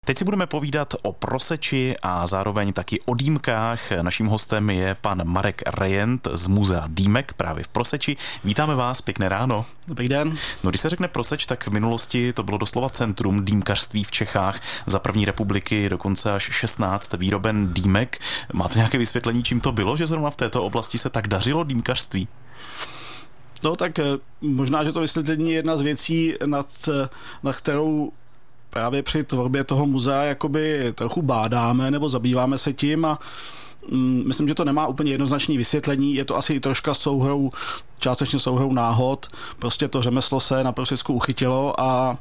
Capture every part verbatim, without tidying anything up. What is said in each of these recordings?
Teď si budeme povídat o Proseči a zároveň taky o dýmkách. Naším hostem je pan Marek Rejent z muzea Dýmek právě v Proseči. Vítáme vás, pěkné ráno. Dobrý den. No, když se řekne Proseč, tak v minulosti to bylo doslova centrum dýmkařství v Čechách. Za první republiky dokonce až šestnáct výroben dýmek. Máte nějaké vysvětlení, čím to bylo, že zrovna v této oblasti se tak dařilo dýmkařství? No tak možná, že to vysvětlení je jedna z věcí, nad, nad kterou právě při tvorbě toho muzea jakoby trochu bádáme nebo zabýváme se tím a mm, myslím, že to nemá úplně jednoznačné vysvětlení, je to asi troška souhrou, částečně souhrou náhod, prostě to řemeslo se na Prosecku uchytilo a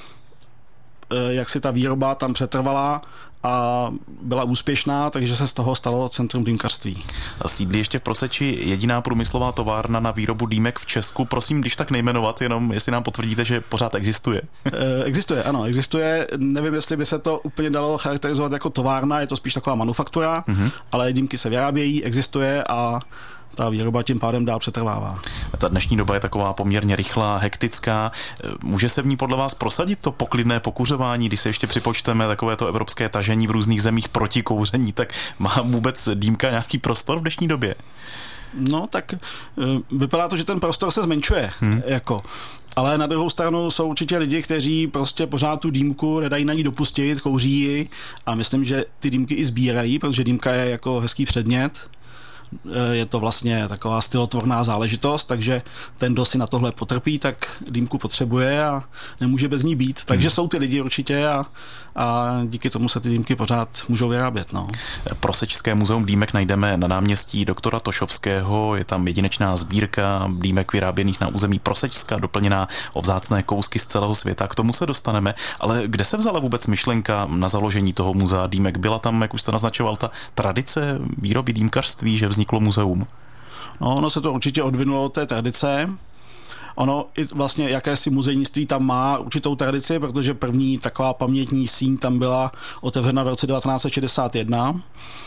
e, jak si ta výroba tam přetrvala a byla úspěšná, takže se z toho stalo centrum dýmkařství. Sídlí ještě v Proseči jediná průmyslová továrna na výrobu dýmek v Česku. Prosím, když tak nejmenovat, jenom jestli nám potvrdíte, že pořád existuje. E, existuje, ano, existuje. Nevím, jestli by se to úplně dalo charakterizovat jako továrna, je to spíš taková manufaktura, mm-hmm. ale dýmky se vyrábějí, existuje a ta výroba tím pádem dál přetrvává. Ta dnešní doba je taková poměrně rychlá, hektická. Může se v ní podle vás prosadit to poklidné pokuřování, když se ještě připočteme takovéto evropské tažení v různých zemích proti kouření, tak má vůbec dýmka nějaký prostor v dnešní době? No tak vypadá to, že ten prostor se zmenšuje. Hmm. Jako. Ale na druhou stranu jsou určitě lidi, kteří prostě pořád tu dýmku nedají na ní dopustit, kouří ji a myslím, že ty dýmky i sbírají, protože dýmka je jako hezký předmět. Je to vlastně taková stylotvorná záležitost, takže ten, kdo si na tohle potrpí, tak dýmku potřebuje a nemůže bez ní být. Takže hmm. jsou ty lidi určitě a, a díky tomu se ty dýmky pořád můžou vyrábět. No. Prosečské muzeum dýmek najdeme na náměstí doktora Tošovského, je tam jedinečná sbírka dýmek vyráběných na území Prosečska, doplněná o vzácné kousky z celého světa. K tomu se dostaneme, ale kde se vzala vůbec myšlenka na založení toho muzea dýmek? Byla tam, jak už jste naznačoval, ta tradice výroby dýmkařství, že vzniklo muzeum? No, ono se to určitě odvinulo od té tradice. Ono i vlastně jakési muzejnictví tam má určitou tradici, protože první taková pamětní síň tam byla otevřena v roce devatenáct set šedesát jedna.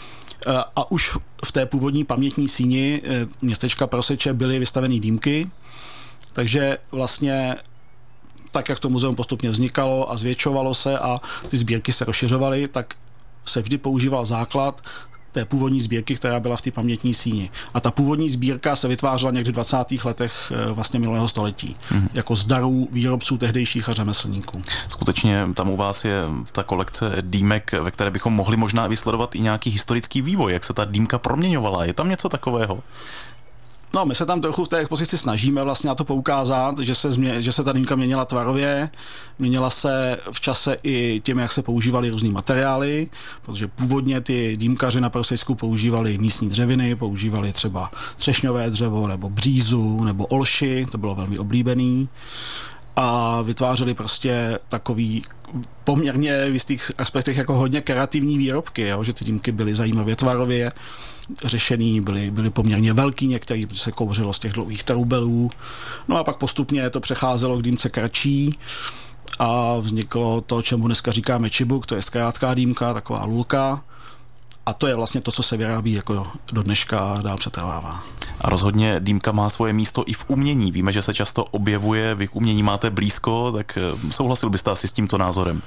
A už v té původní pamětní síni městečka Proseče byly vystaveny dýmky, takže vlastně tak, jak to muzeum postupně vznikalo a zvětšovalo se a ty sbírky se rozšiřovaly, tak se vždy používal základ té původní sbírky, která byla v té pamětní síni. A ta původní sbírka se vytvářela někdy v dvacátých letech vlastně minulého století. Mm. Jako z darů výrobců tehdejších a řemeslníků. Skutečně tam u vás je ta kolekce dýmek, ve které bychom mohli možná vysledovat i nějaký historický vývoj, jak se ta dýmka proměňovala. Je tam něco takového? No, my se tam trochu v té expozici snažíme vlastně na to poukázat, že se, změ, že se ta dýmka měnila tvarově, měnila se v čase i tím, jak se používaly různý materiály, protože původně ty dýmkaři na Prosecku používali místní dřeviny, používali třeba třešňové dřevo, nebo břízu, nebo olši, to bylo velmi oblíbený. A vytvářeli prostě takový poměrně v jistých aspektech jako hodně kreativní výrobky, jo? Že ty dýmky byly zajímavě tvarově řešený, byly, byly poměrně velký některý, protože se kouřilo z těch dlouhých troubelů. No a pak postupně to přecházelo k dýmce kratší a vzniklo to, čemu dneska říkáme čibuk, to je krátká dýmka, taková lulka. A to je vlastně to, co se vyrábí jako do dneška a dál přetrvává. A rozhodně dýmka má svoje místo i v umění. Víme, že se často objevuje, vy k umění máte blízko, tak souhlasil byste asi s tímto názorem?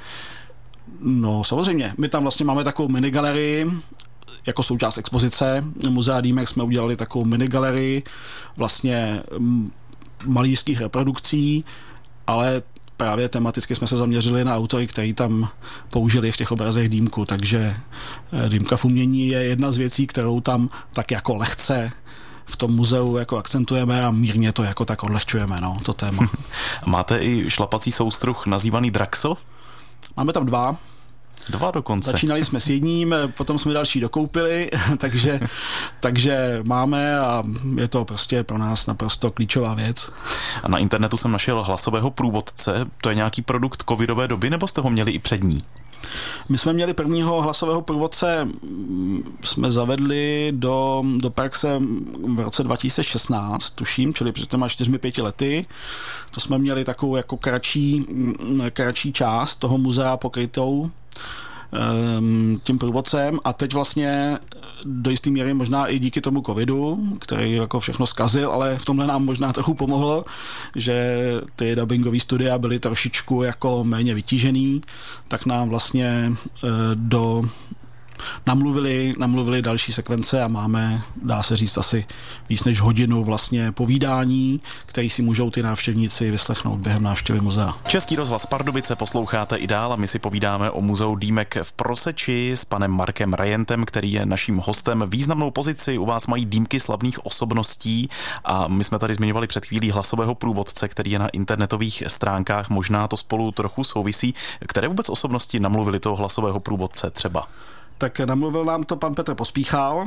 No samozřejmě. My tam vlastně máme takovou minigalerii, jako součást expozice muzea dýmek jsme udělali takovou minigalerii vlastně malířských reprodukcí, ale právě tematicky jsme se zaměřili na autory, kteří tam použili v těch obrazech dýmku, takže dýmka v umění je jedna z věcí, kterou tam tak jako lehce v tom muzeu jako akcentujeme a mírně to jako tak odlehčujeme, no, to téma. Máte i šlapací soustruh nazývaný Draxl? Máme tam dva. Dva dokonce. Začínali jsme s jedním, potom jsme další dokoupili, takže, takže máme a je to prostě pro nás naprosto klíčová věc. A na internetu jsem našel hlasového průvodce. To je nějaký produkt covidové doby, nebo jste ho měli i před ní? My jsme měli prvního hlasového průvodce, jsme zavedli do, do praxe v roce dva tisíce šestnáct, tuším, čili před těma čtyřmi, pěti lety. To jsme měli takovou jako kratší, kratší část toho muzea pokrytou tím průvodcem a teď vlastně do jisté míry možná i díky tomu covidu, který jako všechno zkazil, ale v tomhle nám možná trochu pomohlo, že ty dubbingové studia byly trošičku jako méně vytížený, tak nám vlastně do namluvili, namluvili další sekvence a máme, dá se říct, asi víc než hodinu vlastně povídání, který si můžou ty návštěvníci vyslechnout během návštěvy muzea. Český rozhlas Pardubice posloucháte i dál a my si povídáme o muzeu Dýmek v Proseči s panem Markem Rajentem, který je naším hostem. Významnou pozici u vás mají dýmky slavných osobností a my jsme tady zmiňovali před chvílí hlasového průvodce, který je na internetových stránkách. Možná to spolu trochu souvisí. Které vůbec osobnosti namluvili toho hlasového průvodce třeba? Tak namluvil nám to pan Petr Pospíchal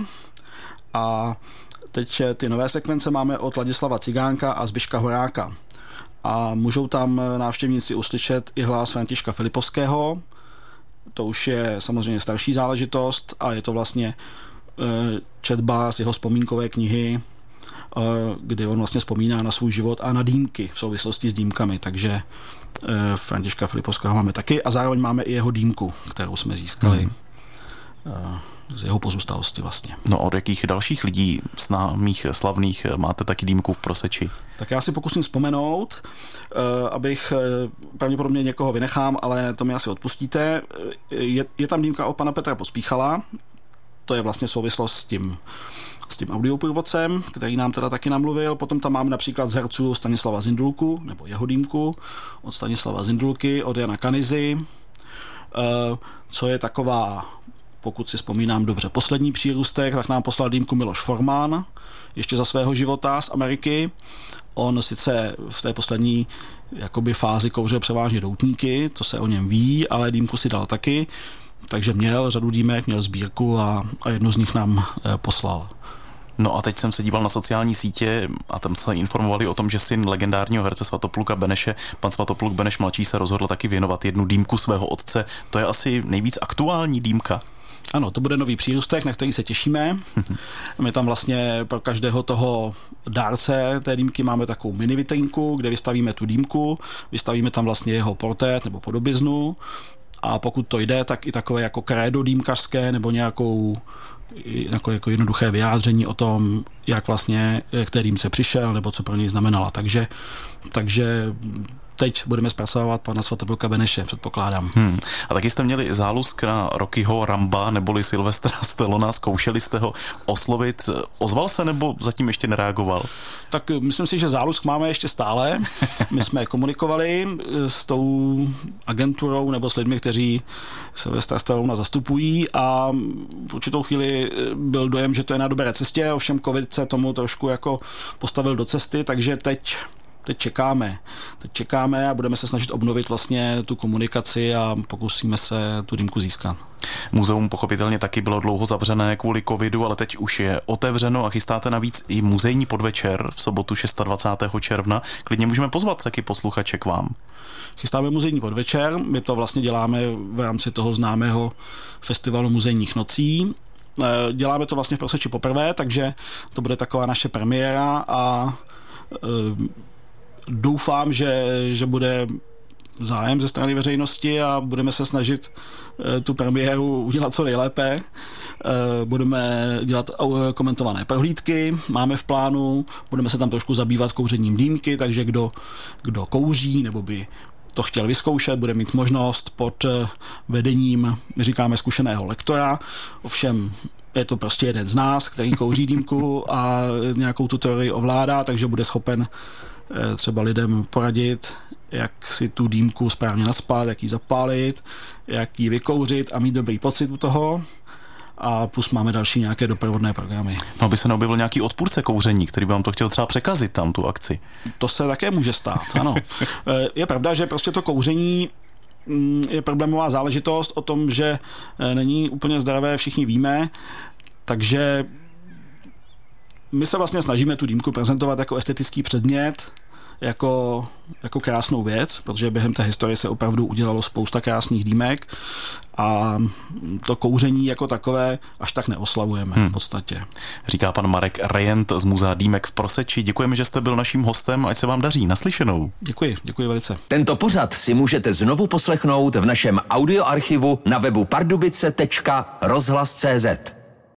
a teď ty nové sekvence máme od Ladislava Cigánka a Zbyška Horáka. A můžou tam návštěvníci uslyšet i hlas Františka Filipovského. To už je samozřejmě starší záležitost a je to vlastně četba z jeho vzpomínkové knihy, kdy on vlastně vzpomíná na svůj život a na dýmky v souvislosti s dýmkami. Takže Františka Filipovského máme taky a zároveň máme i jeho dýmku, kterou jsme získali. Hmm. Z jeho pozůstalosti vlastně. No od jakých dalších lidí známých, slavných máte taky dýmku v Proseči? Tak já si pokusím vzpomenout, abych pravděpodobně někoho vynechám, ale to mi asi odpustíte. Je, je tam dýmka od pana Petra Pospíchala, to je vlastně souvislost s tím, s tím audioprůvodcem, který nám teda taky namluvil. Potom tam máme například z herců Stanislava Zindulku, nebo jeho dýmku od Stanislava Zindulky, od Jana Kanizy, co je taková, pokud si vzpomínám dobře, poslední přírůstek, tak nám poslal dýmku Miloš Forman, ještě za svého života z Ameriky. On sice v té poslední jakoby fázi kouřil převážně doutníky, to se o něm ví, ale dýmku si dal taky, takže měl řadu dýmek, měl sbírku a, a jednu z nich nám e, poslal. No a teď jsem se díval na sociální sítě a tam se informovali o tom, že syn legendárního herce Svatopluka Beneše, pan Svatopluk Beneš mladší, se rozhodl taky věnovat jednu dýmku svého otce. To je asi nejvíc aktuální dýmka. Ano, to bude nový přírůstek, na který se těšíme. My tam vlastně pro každého toho dárce té dýmky máme takovou mini vitrínku, kde vystavíme tu dýmku, vystavíme tam vlastně jeho portrét nebo podobiznu a pokud to jde, tak i takové jako krédo dýmkařské nebo nějakou jako, jako jednoduché vyjádření o tom, jak vlastně k té dýmce přišel nebo co pro něj znamenala. Takže, takže teď budeme zpracovat pana Svatopluka Beneše, předpokládám. Hmm. A taky jste měli zálusk na Rockyho Ramba neboli Sylvestra Stallona, zkoušeli jste ho oslovit. Ozval se nebo zatím ještě nereagoval? Tak myslím si, že zálusk máme ještě stále. My jsme komunikovali s tou agenturou nebo s lidmi, kteří Sylvestra Stallona zastupují a v určitou chvíli byl dojem, že to je na dobré cestě, ovšem covid se tomu trošku jako postavil do cesty, takže teď Teď čekáme. Teď čekáme a budeme se snažit obnovit vlastně tu komunikaci a pokusíme se tu dýmku získat. Muzeum pochopitelně taky bylo dlouho zavřené kvůli covidu, ale teď už je otevřeno a chystáte navíc i muzejní podvečer v sobotu dvacátého šestého června. Klidně můžeme pozvat taky posluchače k vám. Chystáme muzejní podvečer, my to vlastně děláme v rámci toho známého festivalu muzejních nocí. Děláme to vlastně v Proseči poprvé, takže to bude taková naše premiéra a doufám, že, že bude zájem ze strany veřejnosti a budeme se snažit tu premiéru udělat co nejlépe. Budeme dělat komentované prohlídky, máme v plánu, budeme se tam trošku zabývat kouřením dýmky, takže kdo, kdo kouří nebo by to chtěl vyzkoušet, bude mít možnost pod vedením, my říkáme, zkušeného lektora, ovšem je to prostě jeden z nás, který kouří dýmku a nějakou tu teorii ovládá, takže bude schopen třeba lidem poradit, jak si tu dýmku správně naspat, jak ji zapálit, jak ji vykouřit a mít dobrý pocit u toho. A plus máme další nějaké doprovodné programy. No, aby se neobjevil nějaký odpůrce kouření, který by vám to chtěl třeba překazit tam tu akci. To se také může stát, ano. Je pravda, že prostě to kouření je problémová záležitost o tom, že není úplně zdravé, všichni víme, takže my se vlastně snažíme tu dýmku prezentovat jako estetický předmět, jako, jako krásnou věc, protože během té historie se opravdu udělalo spousta krásných dýmek a to kouření jako takové až tak neoslavujeme hmm. v podstatě. Říká pan Marek Rajent z Muzea Dýmek v Proseči. Děkujeme, že jste byl naším hostem, ať se vám daří. Naslyšenou. Děkuji, děkuji velice. Tento pořad si můžete znovu poslechnout v našem audioarchivu na webu pardubice tečka rozhlas tečka cé zet.